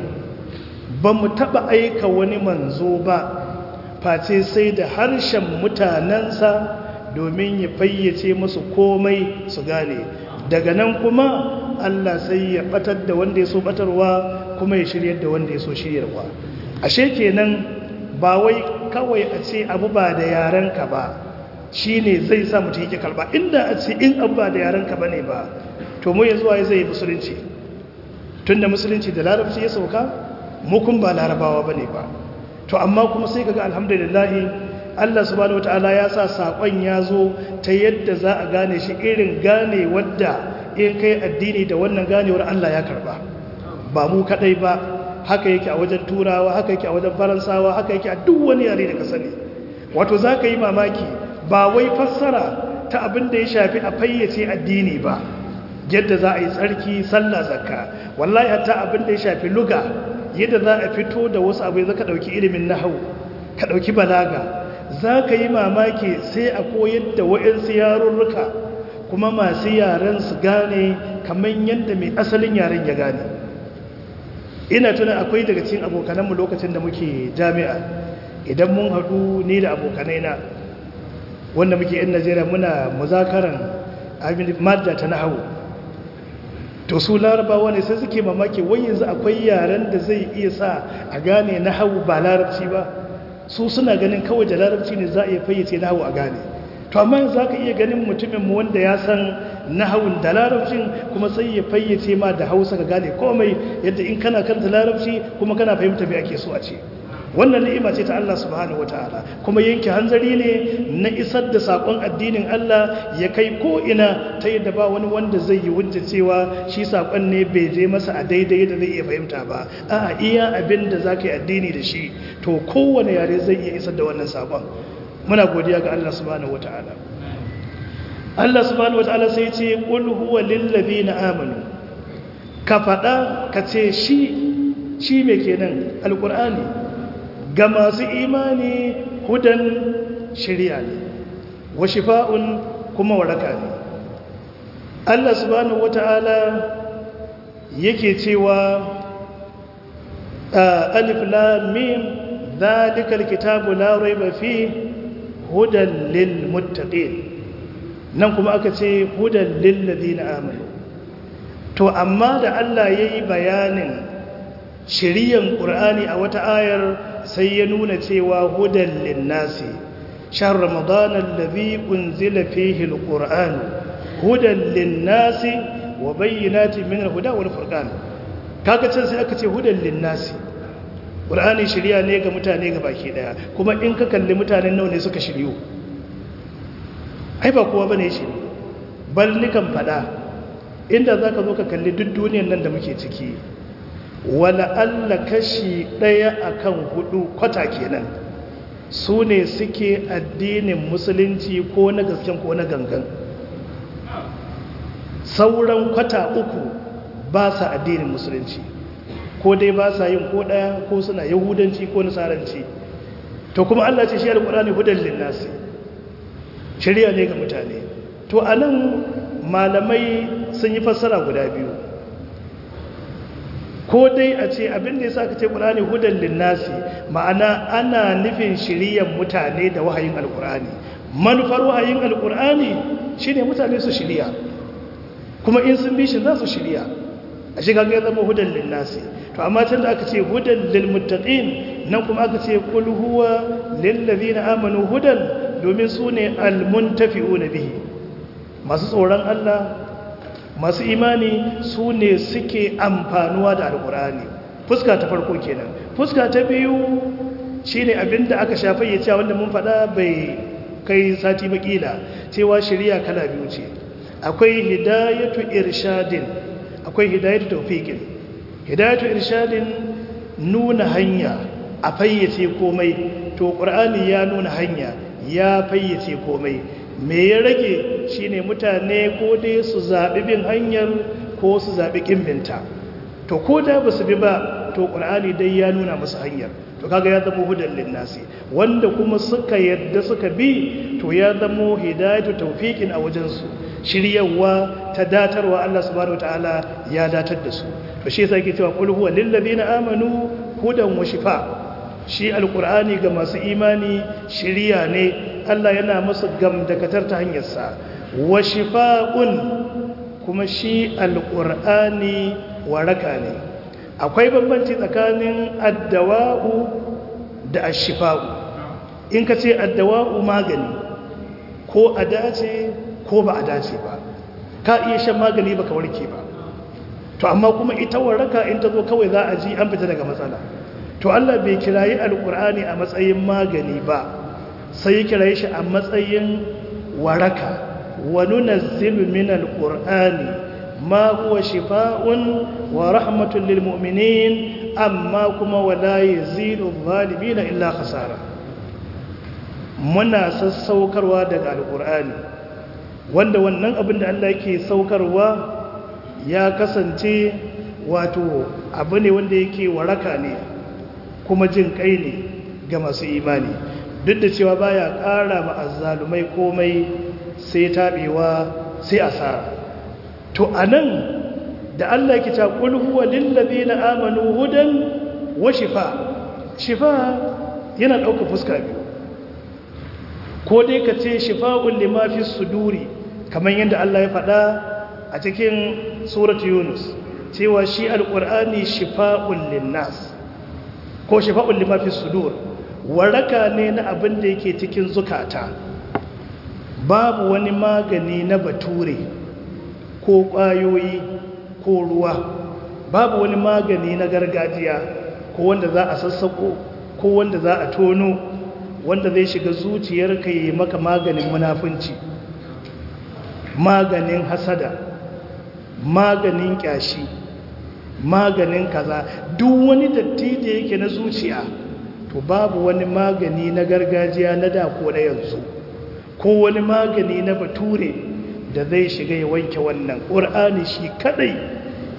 ba mu taba aika wani manzo ba face sai da harshen mutanansa domin ya fayyace musu komai su gane. Daga nan kuma Allah sai ya batar da wanda ya so batarwa kuma ya shiryar da wanda ya so shiryarwa. Ashe kenan ba wai kawai a ce abu ba da yarenka ba shine zai sa mutum yake kalba. Inda a ce in abu ba da yarenka bane ba, to mu yanzu waye zai yi musulunci? Tunda musulunci da larabci ya sauka, mu kun ba larabawa bane ba. To amma kuma sai kaga alhamdulillah Allah subhanahu wataala ya sa sakon ya zo ta yadda za a gane shi irin gane wadda in kai addini da wannan ganewar Allah ya karba. Ba mu kadai ba, haka yake a wajen turawa, haka yake a wajen faransawa, haka yake a duk wani yare da ka sani. Wato za ka yi mamaki, ba wai fassara ta abin da ya shafi a fayyace addini ba, yadda za a yi tsarki, sallah, zakka. Wallahi hatta abin da ya shafi luga, yadda za a fito da wasu abu za ka ɗauki ilimin nahawu, ka ɗauki balaga, za ka yi mamaki sai a koyar da wa'insu yarurruka kuma masu yaren su gane kamar yadda mai asalin yaren ya gane. Ina tuna akwai daga cikin abokananmu lokacin da muke jami'a, idan mun haɗu ni da abokanaina wanda muke yan Najeriya muna muzakaran madda ta nahawu, to su larabawa ne sai suke mamaki wai yanzu akwai yaren da zai iya sa a gane nahawu ba larabci ba. Su suna ganin kawai da larabci ne za a iya fayyace nahawu a gane. To amma yanzu za ka iya ganin mutumin mu wanda ya san nahawun da larabcin kuma sai ya fayyace ma da Hausa ka gane komai, yadda in kana karanta larabci kuma kana fahimta me ake so a ce. Wannan ni'ima ce ta Allah subhanahu wataala, kuma yanke hanzari ne na isar da sakon addinin Allah ya kai ko ina, ta yadda ba wani wanda zai yi hujja cewa shi sakon ne bai je masa a daidai da zai iya fahimta ba. A'a, iya abin da zaka yi addini da shi, to kowane yare zai iya isar da wannan sakon. Muna godiya ga Allah subhanahu wataala. Allah subhanahu wataala sai ya ce qul huwa lil ladina amanu, ka faɗa ka ce shi shi mai kenan alƙur'ani ga masu imani hudan shirya ne wa shifa'un kuma waraka ne. Allah subhanahu wata'ala yake cewa alif lam mim zalikal kitabu la raiba fi hudan lil muttaqin, nan kuma aka ce hudan lil ladina amanu. To amma da Allah yayi bayanin shiriyan qur'ani a wata ayar sai ya nuna cewa hudan lin nasi shahr ramadan alladhi unzila fihi alquran hudan lin nasi wa bayyinatin min alhuda wal furqan. kaga can sai aka ce hudan lin nasi, qur'ani shiriya ne ga mutane ga baki daya. Kuma in ka kalli mutanen nawa ne suka shiryu, ai ba kowa bane shi, bal nikan fada inda zaka zo ka kalli duk duniyar nan da muke ciki, wala alla kashi daya akan hudu kwata kenan su ne suke addinin musulunci ko na gasken ko na gangan, sauran kwata uku ba sa addinin musulunci, ko dai ba sa yin ko daya ko suna yahudanci ko nasaranci. To kuma Allah ce shi alqur'ani hudan linnasi, shari'a ne ga mutane. To anan malamai sun yi fassara guda biyu, ko dai a ce abin da yasa ka ce qur'ani hudan linnasi ma'ana ana nufin shari'ar mutane da wahayin alqur'ani. Manufar wahayin alqur'ani shine mutane su shari'a, kuma in sun bi shi za su shari'a, a shiga ga zama hudan linnasi. To amma tun da aka ce hudan lil muttaqin, nan kuma aka ce kul huwa lil ladina amanu hudan, domin su ne al muntafi'una bihi, masu tsoron Allah, masu imani su ne suke amfanuwa da alqur'ani. Fuska ta farko kenan. Fuska ta biyu shine abinda aka shafa ya cewa wanda mun faɗa bai kai sati bakila, cewa shari'a kala biyu ce, akwai hidayatu irshadin, akwai hidayatu tawfiqin. Hidayatu irshadin nuna hanya a fayyace komai, to qur'ani ya nuna hanya ya fayyace komai. Me ya rage shine mutane ko dai su zabi bin hanyar ko su zabi kimbinta. To ko da basu bi ba, to qur'ani dai ya nuna musu hanyar, to kaga ya zama hudan linnasi. Wanda kuma suka yadda suka bi, to ya zama hidayatu tawfiqin a wajen su, shiryawa ta datarwa. Allah subhanahu wataala ya datar da su. To shi yasa yake cewa qul huwa lil ladina amanu hudan wa shifa, shi alqur'ani ga masu imani shiriya ne, Allah yana musu gamdakatar ta hanyar sa. Wa shifaa'un, kuma shi alqur'ani waraka ne. Akwai bambanci tsakanin addawa'u da ashifa'u. In ka ce addawa'u magani, ko a dace ko ba a dace ba, ka iya shan magani baka warke ba. To amma kuma ita waraka in ta zo kawai za a ji an fita daga matsala. To Allah bai kirayi alkur'ani a matsayin magani ba, sai ya kirayi shi a matsayin waraka. Wa nunazzilu min alqur'ani ma huwa shifaa'un wa rahmatun lil mu'minin, amma kuma wala yazidu adh-dhalimina illa khasara. Muna sassaukarwa daga alkur'ani, wanda wannan abin da Allah yake saukarwa ya kasance wato abu ne wanda yake waraka ne kuma jin kai ne ga masu imani, duk da cewa baya ƙara ma azzalumai komai sai tabewa sai asara. To anan da Allah yake ta qul huwa lil ladina amanu hudan wa shifa, shifa yana dauka fuska biyu, ko dai ka ce shifa'un lima fi suduri kamar yadda Allah ya faɗa a cikin suratu Yunus, cewa shi alqur'ani shifa'un linnas, ko shifa'un lima fi sudur, waraka ne na abin da yake cikin zukata. Babu wani magani na bature ko ƙwayoyi ko ruwa, babu wani magani na gargajiya ko wanda za a sassako ko wanda za a tono, wanda zai shiga zuciyarka yi maka maganin munafunci, maganin hasada, maganin kyashi, maganin kaza. Duk wani datti da yake na zuciya, to babu wani magani na gargajiya na da ko na yanzu, ko wani magani na bature da zai shiga ya wanke wannan. Qur'ani shi kadai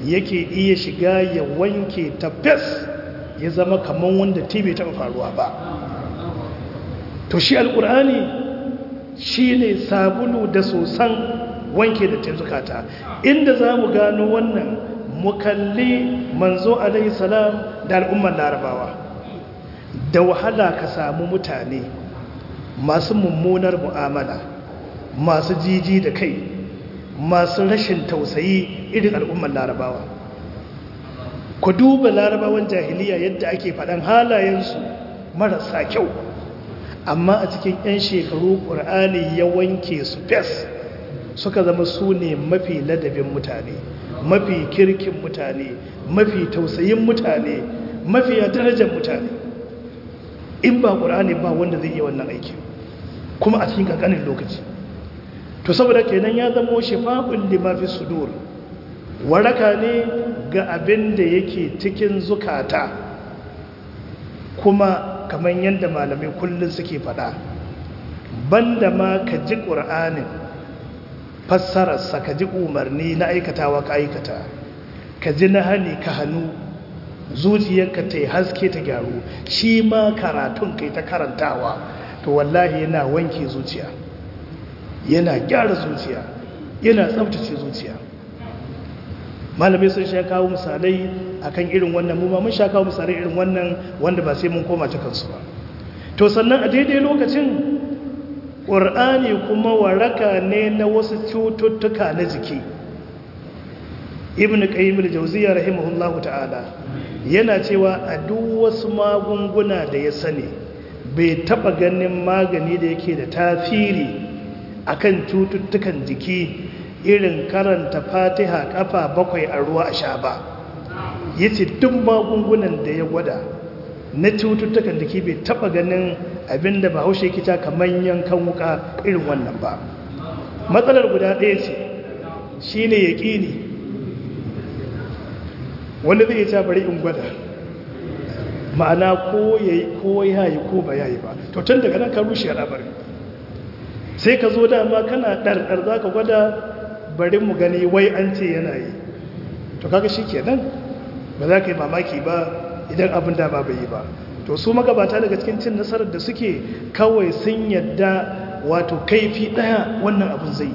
yake iya shiga ya wanke ta fes ya zama kaman wanda ta bai taɓa faruwa ba. To shi alƙur'ani shi ne sabulu da sosan wanke da zukata. Inda za mu gano wannan mu kalli manzo alaihi salam da al'ummar larabawa. Da wahala ka samu mutane masu mummunar mu'amala, masu jiji da kai, masu rashin tausayi irin al'ummar larabawa. Ku duba larabawan jahiliya yadda ake faɗan halayensu marasa kyau, amma a cikin 'yan shekaru ƙur'ani ya wanke su fes, suka zama su ne mafi ladabin mutane, mafi kirkin mutane, mafi tausayin mutane, mafi darajar mutane. In ba ƙur'ani ba wanda zai iya wannan aiki, kuma a cikin ƙanƙanin lokaci. To saboda kenan ya zama shifa'un lima fi sudur, waraka ne ga abin da yake cikin zukata. Kuma kamar yadda malamai kullum suke faɗa, banda ma ka ji ƙur'anin fassararsa, ka ji umarni na aikatawa ka aikata, ka ji na hani ka hannu, zuciyarka ta yi haske ta gyaru, shi ma karatun kai ta karantawa, to wallahi yana wanke zuciya, yana gyara zuciya, yana tsabtace zuciya. Malamai sun sha kawo misalai akan irin wannan, mu ma mun sha kawo misalai irin wannan wanda ba sai mun koma ta kansu ba. To sannan a daidai lokacin ƙur'ani kuma waraka ne na wasu cututtuka na jiki. Ibn Qayyim al-Jawziyya rahimahullahu ta'ala yana cewa a duk wasu magunguna da ya sani bai taba ganin magani da yake da tasiri akan cututtukan jiki irin karanta Fatiha kafa bakwai a ruwa a sha ba. Yace duk magungunan da ya gwada na cututtukan jiki bai taba ganin abinda Bahaushe yake ta kaman yankan wuka irin wannan ba. Matsalar guda ɗaya ce, shine yaqini. Wanda zai ta bari in gwada, ma'ana ko yayi ko yayi ko ba yayi ba, to tun daga nan ka rushe al'amari. Sai ka zo dama kana ɗarɗar za ka gwada, bari mu gani wai an ce yana yi, to kaga shi kenan ba za ka yi mamaki ba idan abin dama bai yi ba. To su magabata daga cikin cin nasarar da suke kawai sun yadda wato kaifi ɗaya wannan abin zai.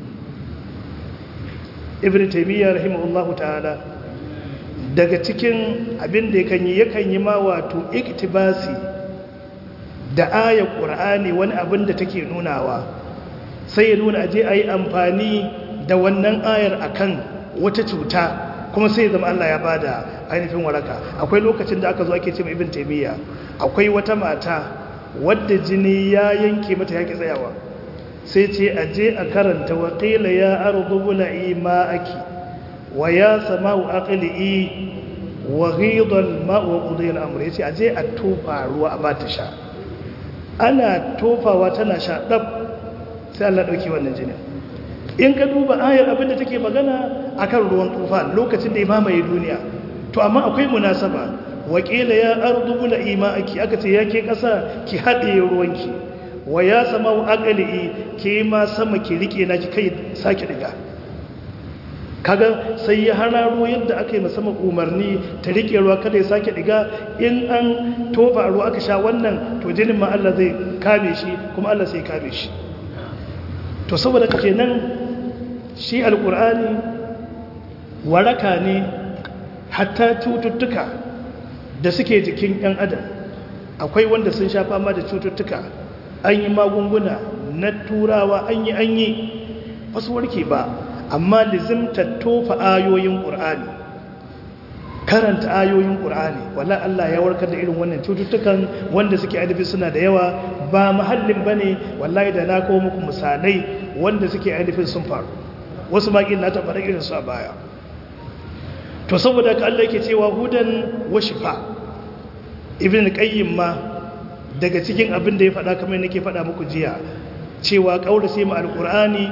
Ibn Taymiyyah rahimahullahu ta'ala daga cikin abin da yakan yi yakan yi ma wato iktibasi da ayar Qur'ani wani abin da take nunawa, sai ya nuna aje ayi amfani da wannan ayar akan wata cuta, kuma sai zama Allah ya bada ainihin waraka. Akwai lokacin da aka zo ake ce mai Ibn Taymiyyah, akwai wata mata wadda jini ya yanke mata yaki tsayawa, sai ce aje a karanta wa qila ya ardu bula'i ma'aki wa ya sama'u aqli'i wa ghida al-ma'u wa qudiya al-amr. Yace aje a tofa ruwa a bata sha. Ana tofawa tana sha dab, sai Allah dauki wannan jinin. In ka duba ayar abinda take magana akan ruwan tufan lokacin da ya mamaye duniya, to amma akwai munasaba. Wa qila ya ardu bula'i ma'aki, aka ce yake kasa ki hade ruwanki, wa ya sama'u aqli'i, ke ma sama ki rike naki kai saki diga. Kaga sai ya hararo yadda aka yi musamman umarni ta rike ruwa kada ya sake diga. In an tofa ruwa aka sha wannan, to jinin ma Allah zai kame shi, kuma Allah sai kame shi. To saboda kake nan shi alkur'ani waraka ne hatta cututtuka da suke jikin ɗan adam. Akwai wanda sun sha fama da cututtuka, an yi magunguna na turawa, an yi an yi wasu warke ba, amma lizimta tofa ayoyin ƙur'ani, karanta ayoyin ƙur'ani, wallahi Allah ya warkar da irin wannan cututtukan wanda suke ainihin suna da yawa. Ba mahallin bane wallahi da na kawo muku misalai wanda suke ainihin sun faru, wasu maƙin na taɓa irin su a baya. To saboda ka Allah yake cewa hudan wa shifa. Ibn Qayyim ma daga cikin abin da ya faɗa kamar nake faɗa muku jiya, cewa ƙaurace mu alƙur'ani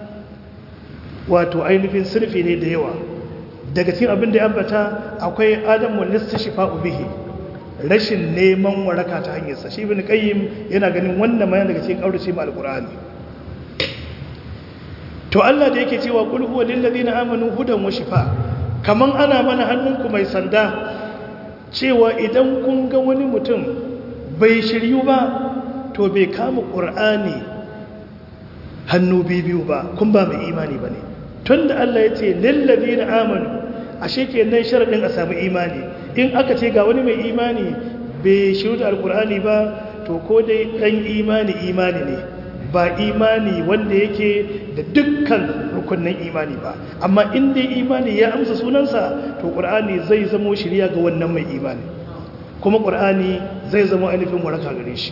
wato ainihin sirfi ne da yawa. Daga cikin abin da ya ambata akwai adamu listishfa'u bihi, rashin neman waraka ta hanyarsa. Shi Ibn Qayyim yana ganin wannan ma yana daga cikin ƙaurace mu alƙur'ani. To Allah da yake cewa qul huwa lil ladina amanu hudan wa shifa, kaman ana mana hannunku mai sanda cewa idan kun ga wani mutum bai shiryu ba to bai kama ƙur'ani hannu biyu ba kun ba mai imani ba ne tun da Allah ya ce lallabi na amanu ashe kenan sharaɗin a samu imani in aka ce ga wani mai imani bai shiru da alƙur'ani ba to ko dai ɗan imani imani ne ba imani wanda yake da dukkan rukunin imani ba amma in dai imani ya amsa sunansa to ƙur'ani zai zamo shirya ga wannan mai imani kuma ƙur'ani zai zama ainihin waraka gare shi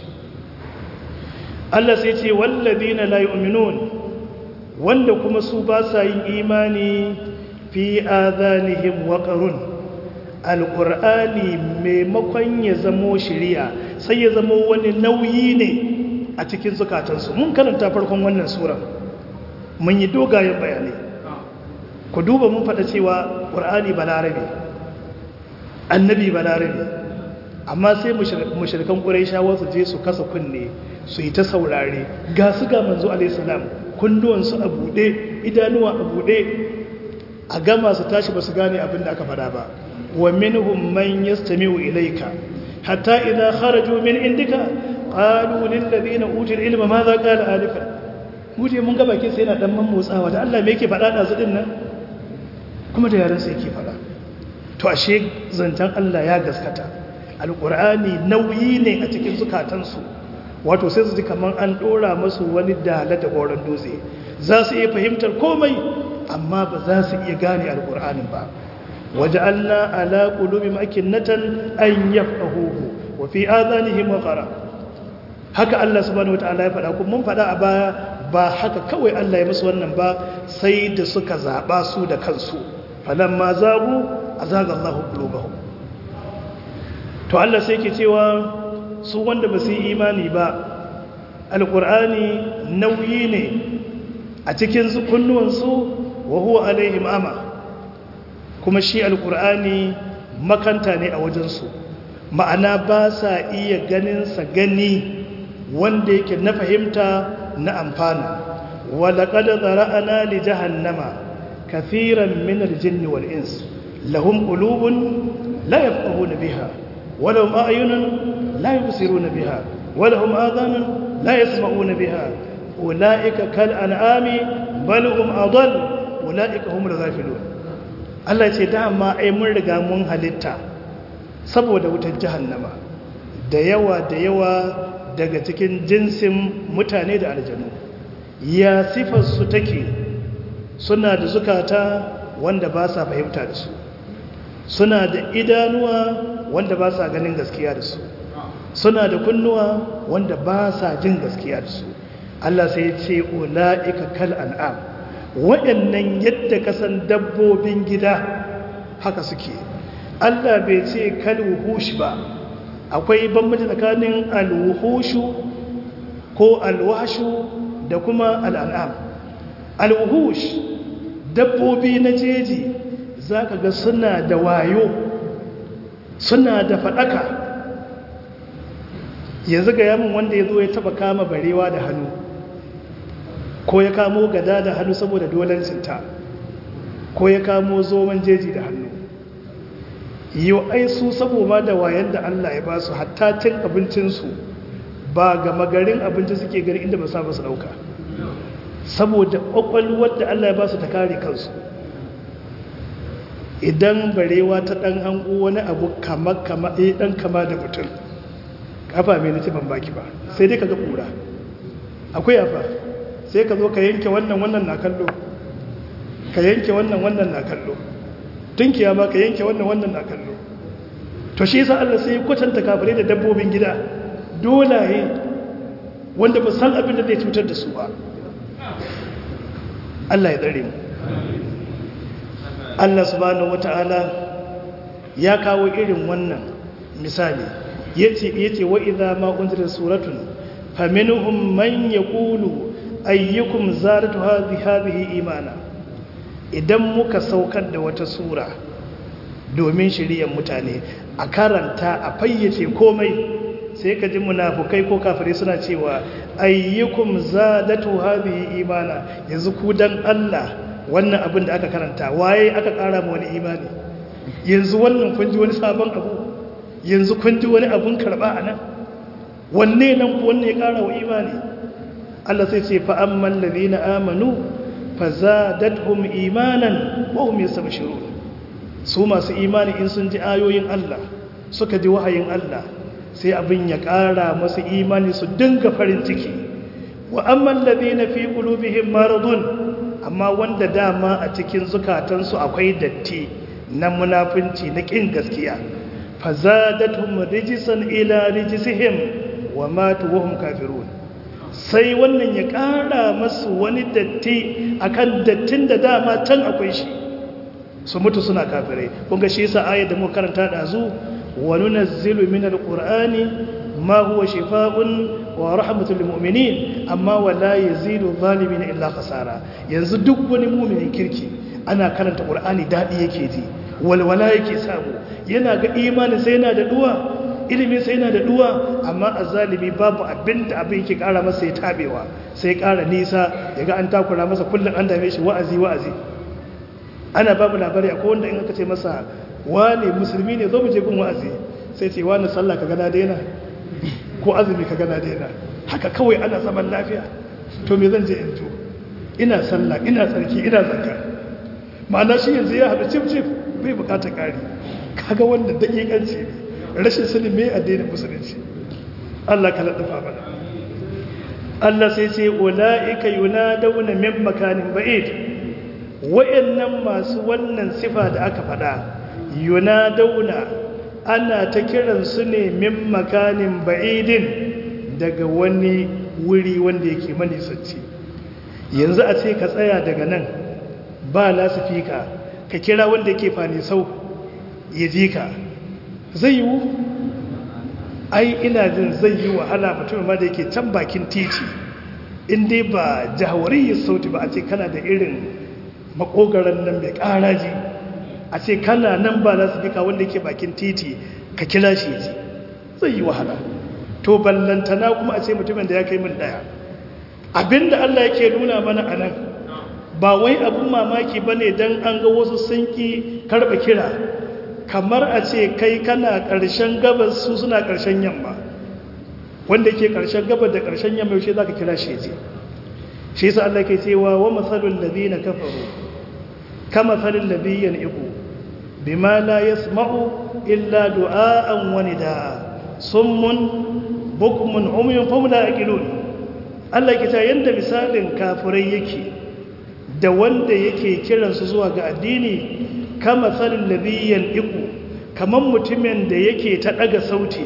Allah sai ce wallazina la yu'minun wanda kuma su ba sa yin imani fi adhanihim waqarun alqur'ani maimakon ya zamo shiriya sai ya zamo wani nauyi ne a cikin zukatansu mun karanta farkon wannan sura mun yi dogayen bayanai ku duba mun faɗa cewa qur'ani balarabe annabi balarabe amma sai mushrikan quraishawa su je su kasa kunne su yi ta saurare ga su ga manzo alaihi salam kunduwansu a buɗe idanuwa a buɗe a gama su tashi ba su gane abin da aka faɗa ba wa minhum man yastami'u ilayka hatta idha kharaju min indika qalu lil ladina utul ilma madha qala alifa muje mun ga bakin sai yana dan motsawa da Allah me yake faɗa da zudin nan kuma da yaran sai yake faɗa to ashe zantan Allah ya gaskata alqur'ani nauyi ne a cikin zukatansu wato sai su ji kaman an dora musu wani dala da goron dutse za su iya fahimtar komai amma ba za su iya gane alqur'anin ba waja'alna ala qulubihim akinnatan an yafqahuhu wa fi adhanihim waqara haka Allah subhanahu wataala ya faɗa kuma mun faɗa a baya ba haka kawai Allah ya musu wannan ba sai da suka zaba su da kansu falamma zagu azaga Allahu qulubahum to Allah sai yake cewa su wanda ba su yi imani ba alqur'ani nauyi ne a cikin kunnuwansu wa huwa alaihim ama kuma shi alqur'ani makanta ne a wajensu ma'ana ba sa iya ganinsa gani wanda yake na fahimta na amfana walaƙada zara'ana li jahannama kathiran min aljinni wal ins lahum qulubun la yafqahuna biha wa lahum a'yunun la yubsiruna biha wa lahum adhanun la yasma'una biha ulaika kal an'ami bal hum adall ulaika humul ghafilun Allah ce dama ai mun riga mun halitta saboda wutar jahannama da yawa da yawa daga cikin jinsin mutane da aljanu ya sifarsu take suna da zukata wanda ba sa fahimta da su suna da idanuwa wanda ba sa ganin gaskiya da su suna da kunnuwa wanda ba sa jin gaskiya da su Allah sai ya ce ula'ika kal an'am waɗannan yadda kasan dabbobin gida haka suke Allah bai ce kal wuhush ba akwai bambanci tsakanin alwuhushu ko alwashu da kuma al'an'am alwuhush dabbobi na jeji za ka ga suna da wayo suna da faɗaka yanzu ga yamin wanda ya zo ya taba kama barewa da hannu ko ya kamo gada da hannu saboda dolancinta ko ya kamo zoman jeji da hannu yau ai su saboda da wayan da Allah ya ba su hatta cin abincinsu ba ga magarin abinci suke gani inda ba sa ba su ɗauka saboda ƙwaƙwalwar da Allah ya ba su ta kare kansu idan barewa ta ɗan hango wani abu kama kama eh ɗan kama da mutum kafa mai nace ban baki ba sai dai ka ga ƙura akwai yafa sai ka zo ka yanke wannan wannan na kallo ka yanke wannan wannan na kallo tunkiya ma ka yanke wannan wannan na kallo to shi yasa Allah sai ya kwatanta kafirai da dabbobin gida dolaye wanda ba san abin da zai cutar da su ba Allah ya tsare mu Allah subhanahu wataala ya kawo irin wannan misali yace yace wa idza ma unzila suratun faminhum man yaqulu ayyukum zaratu hadhihi hadhihi imana idan muka saukar da wata sura domin shiriyar mutane a karanta a fayyace komai sai ka ji munafukai ko kafirai suna cewa ayyukum zadatu hadhihi imana yanzu ku dan Allah wannan abin da aka karanta waye aka ƙara ma wani imani yanzu wannan kun ji wani sabon abu yanzu kun ji wani abun karɓa a nan wanne nan ku wanne ya ƙara wa imani Allah sai ce fa'amman lalina amanu fa zadatuhum imanan wa hum yastabshirun su masu imani in sun ji ayoyin Allah suka ji wahayin Allah sai abin ya ƙara masu imani su dinga farin ciki wa amman ladina fi qulubihim maradun amma wanda dama a cikin zukatansu akwai datti na munafunci na kin gaskiya fazadatuhum rijsan ila rijsihim wa matu wa hum kafirun sai wannan ya ƙara masu wani datti akan dattin da dama can akwai shi su mutu suna kafirai kun ga shi yasa ayat da muka karanta da zu wa nunazzilu minal qur'ani ma huwa shifaa'un wa rahmatul lil mu'minin amma wala yazidu zalimin illa khasara yanzu duk wani mu'minin kirki ana karanta qur'ani dadi yake ji walwala yake samu yana ga imani sai yana da duwa ilimin sai yana da duwa amma azzalimi babu abinda abin yake kara masa ya tabewa sai kara nisa yaga an takura masa kullun an dame shi wa'azi wa'azi ana babu labari akwai wanda in aka ce masa wane musulmi ne zo mu je gun wa'azi sai ce wani sallah kaga na daina ko azumi kaga na daina haka kawai ana zaman lafiya to me zan je in to ina sallah ina tsarki ina zakka ma'ana shi yanzu ya haɗu cif cif bai bukatar ƙari kaga wanda daƙiƙanci ne rashin sanin me addinin musulunci Allah ka laddafa mana Allah sai ce ulaika yunadawna min makanin ba'id wayannan masu wannan sifa da aka faɗa yunadawna ana ta kiran su ne min makanin ba'idin daga wani wuri wanda yake manisanci yanzu a ce ka tsaya daga nan ba lasifika ka kira wanda yake fani sau ya ji ka zai yiwu ai ina jin zai yi wahala mutum ma da yake can bakin titi inda ba jahawari sauti ba a ce kana da irin makogaran nan mai karaji a ce kana nan ba za su fika wanda yake bakin titi ka kira shi ji zai yi wahala to ballantana kuma a ce mutumin da ya kai min daya abinda Allah yake nuna mana a nan ba wai abun mamaki ba ne don an ga wasu sun ki karɓa kira kamar a ce kai kana ƙarshen gabas su suna ƙarshen yamma wanda ke ƙarshen gabas da ƙarshen yamma yaushe za ka kira shi ji shi sa Allah ke cewa wa matsalul ladina kafaru kama matsalul ladina iku bima la yasma'u illa du'a'an wa nidaa summun bukmun umyun fahum la yaqilun Allah ke ta yanda misalin kafirai yake da wanda yake kiransu zuwa ga addini kama salin labiyan iku kamar mutumin da yake ta daga sauti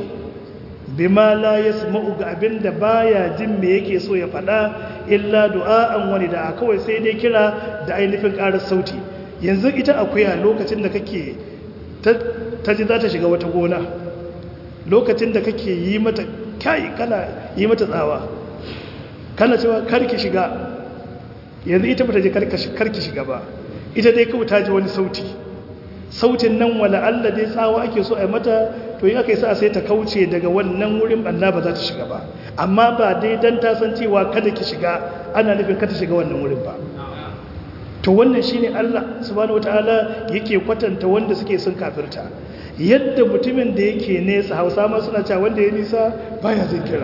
bima la yasma'u ga abinda baya jin me yake so ya fada illa du'a'an wani da kawai sai dai kira da ainihin karar sauti yanzu ita akuya lokacin da kake ta ji za ta shiga wata gona lokacin da kake yi mata kai kana yi mata tsawa kana cewa karki shiga yanzu ita ba ta je karki shiga ba ita dai kawai ta ji wani sauti sautin nan wala Allah dai tsawa ake so a mata to yi aka yi sa sai ta kauce daga wannan wurin banna ba za ta shiga ba amma ba dai dan ta san cewa kada ki shiga ana nufin kada shiga wannan wurin ba to wannan shine Allah subhanahu wataala yake kwatanta wanda suke sun kafirta yadda mutumin da yake nesa Hausa ma suna cewa wanda ya nisa baya jin kira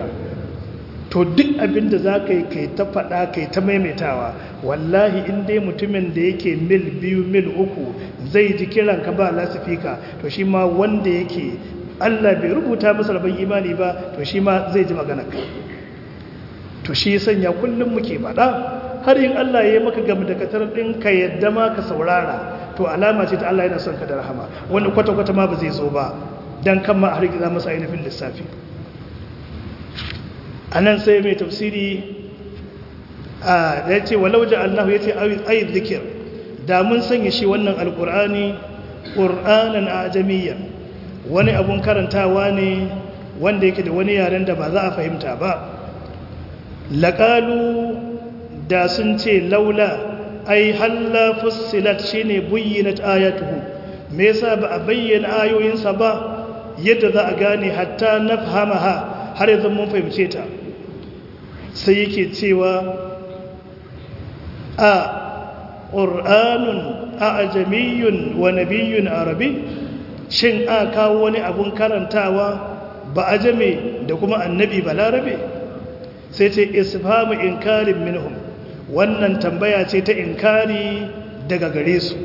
to duk abin da za ka yi kai ta faɗa kai ta maimaitawa wallahi in dai mutumin da yake mil biyu mil uku zai ji kiran ka ba lasifika to shi ma wanda yake Allah bai rubuta masa rabon imani ba to shi ma zai ji maganarka to shi sanya kullum muke faɗa har yin Allah ya yi maka gam da katar ɗin ka yadda ma ka saurara to alama ce ta Allah yana son ka da rahama wanda kwata-kwata ma ba zai zo ba don kan ma a hargiza masa ainihin lissafi a nan sai mai tafsiri da ya ce walau da Allah ya ce ayi zikir da mun sanya shi wannan alkur'ani ƙur'anan a ajamiyya wani abun karantawa ne wanda yake da wani yaren da ba za a fahimta ba laƙalu da sun ce laula ai halla fussilat shine buyyinat ayatuhu me yasa ba a bayyana ayoyinsa ba yadda za a gane hatta nafhamaha har yanzu mun fahimce ta sai yake cewa a qur'anun a'jamiyyun wa nabiyyun arabi shin a kawo wani abun karantawa ba ajame da kuma annabi balarabe sai ce isfahamu inkarin minhum wannan tambaya ce ta inkari daga gare su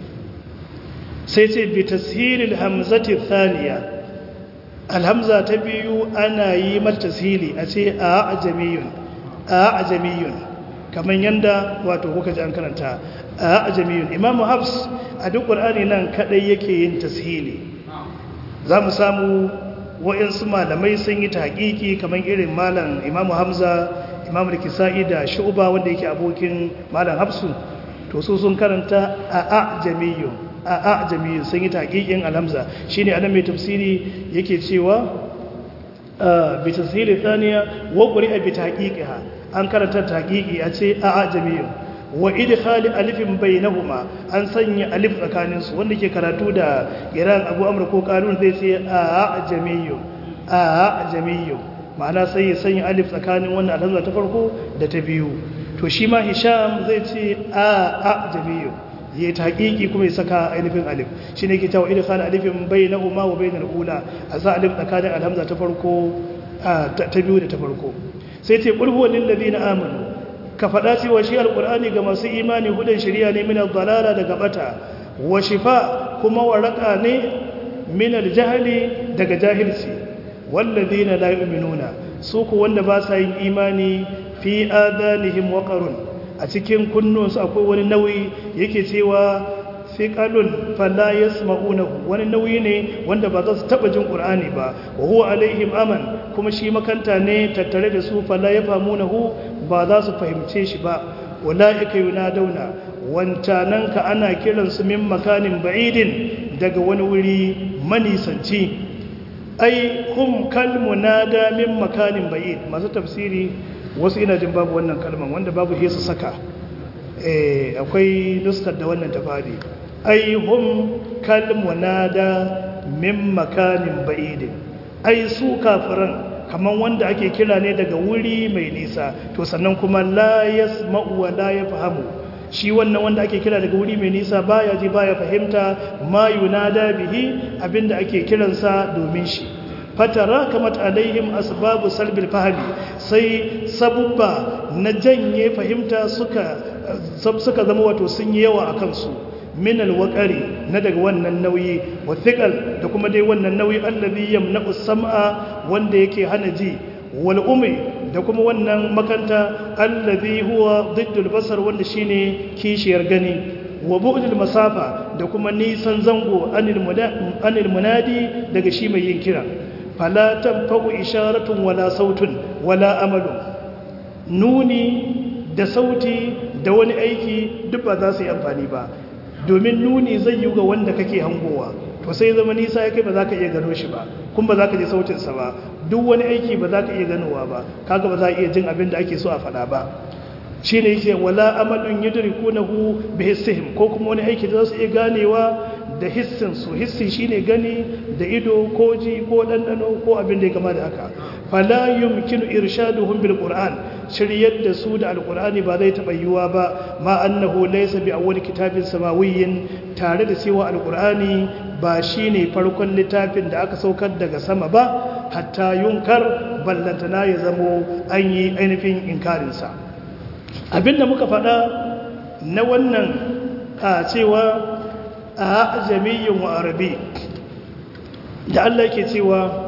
sai ce bi tashilil hamzati thaniya alhamza ta biyu ana yi mata tashili a ce a ajamiyun a ajamiyun kamar yanda wato kuka ji an karanta a ajamiyun imamu hafs a duk qur'ani nan kadai yake yin tashili za mu samu wa'insu malamai sun yi taƙiƙi kamar irin malam imamu hamza imamu da kisa'i da shu'uba wanda yake abokin malam hafsu to su sun karanta a a jami'u a a jami'u sun yi taƙiƙin alhamza shi ne adam mai tafsiri yake cewa bi tasiri thaniya wa quri'a bi taqiqiha an karanta taƙiƙi a ce a a jami'u wa idkhali alifin bainahuma an sanya alif tsakanin su wanda ke karatu da iran abu amr ko qarun zai ce a jamiyyu a jamiyyu ma'ana sai ya sanya alif tsakanin wannan alhamza ta farko da ta biyu to shi ma hisham zai ce a a jamiyyu ya taqiqi kuma ya saka alifin alif shine ke cewa idkhali alifin bainahuma wa bainal ula a sa alif tsakanin alhamza ta farko ta biyu da ta farko sai ce qul huwal lil ladina amanu ka faɗa cewa shi alƙur'ani ga masu imani hudun shari'a ne minar dalala daga bata wa shifa kuma waraka ne minar jahali daga jahilci wallazina la yu'minuna su ku wanda ba sa yin imani fi adanihim waqarun a cikin kunnunsu akwai wani nauyi yake cewa fiqalun fala yasma'unahu wani nauyi ne wanda ba za su taba jin qur'ani ba wa huwa alaihim aman kuma shi makanta ne tattare da su fala yafamunahu ba za su fahimce shi ba ulaika yunaduna wancanan ka ana kiransu min makanin ba'idin daga wani wuri manisanci ai hum kal munada min makanin ba'id masu tafsiri wasu ina jin babu wannan kalman wanda babu hesa saka eh akwai nuskar da wannan tafadi ai hum kal munada min makanin ba'idin ai su kafiran kaman wanda ake kira ne daga wuri mai nisa to sannan kuma la yasma'u wa la yafhamu shi wannan wanda ake kira daga wuri mai nisa baya ji baya fahimta ma yunada bihi abinda ake kiransa domin shi fatara kamat alaihim asbabu salbil fahmi sai sabubba na janye fahimta suka suka zama wato sun yi yawa akan su min alwaqari na daga wannan nauyi wa thiqal da kuma dai wannan nauyi allazi yamna'u sam'a wanda yake hana ji wal umi da kuma wannan makanta allazi huwa diddul basar wanda shine kishiyar gani wa bu'dul masafa da kuma nisan zango anil anil munadi daga shi mai yin kira fala tanfa'u isharatun wala sautun wala amalu nuni da sauti da wani aiki duk ba za su yi amfani ba domin nuni zai yi ga wanda kake hangowa to sai zama nisa ya kai ba za ka iya gano shi ba kuma ba za ka ji sautinsa ba duk wani aiki ba za ka iya ganowa ba kaga ba za a iya jin abin da ake so a faɗa ba shi ne yake wala amalun yudrikunahu bi hissihim ko kuma wani aiki da za su iya ganewa da hissin su hissi shine gani da ido ko ji ko ɗanɗano ko abin da ya gama da haka fala yumkinu irshaduhum bil qur'an shiryar da su da alqur'ani ba zai taba yiwa ba ma annahu laysa bi awwal kitabin samawiyyin tare da cewa alqur'ani ba shine farkon littafin da aka saukar daga sama ba hatta yunkar ballantana ya zamo an yi ainihin inkarin sa abinda muka faɗa na wannan a cewa a jami'in wa arabi da Allah yake cewa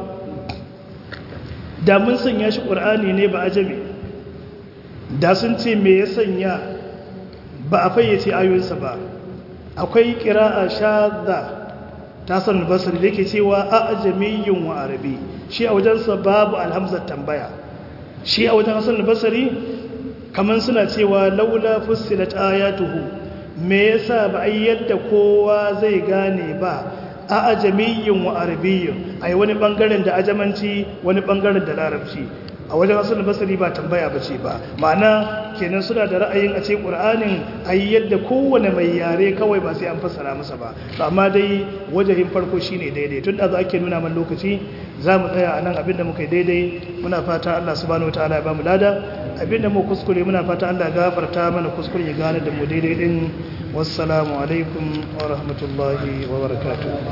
da mun sanya shi ƙur'ani ne ba ajami da sun ce me ya sanya ba a fayyace ayoyinsa ba akwai ƙira'a shadda ta san basri da yake cewa a ajamiyin wa arabi shi a wajensa babu alhamzar tambaya shi a wajen hasan basri kaman suna cewa laula fussilat ayatuhu me yasa ba ai yadda kowa zai gane ba a ajamiyin wa arabiyyin ai wani bangaren da ajamanci wani bangaren da larabci a wajen Hassan al-Basri ba tambaya bace ba ma'ana kenan suna da ra'ayin a ce Qur'anin ayi yadda kowane mai yare kawai ba sai an fassara masa ba amma dai wajahin farko shine daidai tun da za ake nuna man lokaci zamu tsaya anan abinda muka yi daidai muna fata Allah subhanahu wataala ya bamu lada abinda mu kuskure muna fata Allah ya gafarta mana kuskure ya gane da mu daidai din wassalamu alaikum wa rahmatullahi wa barakatuh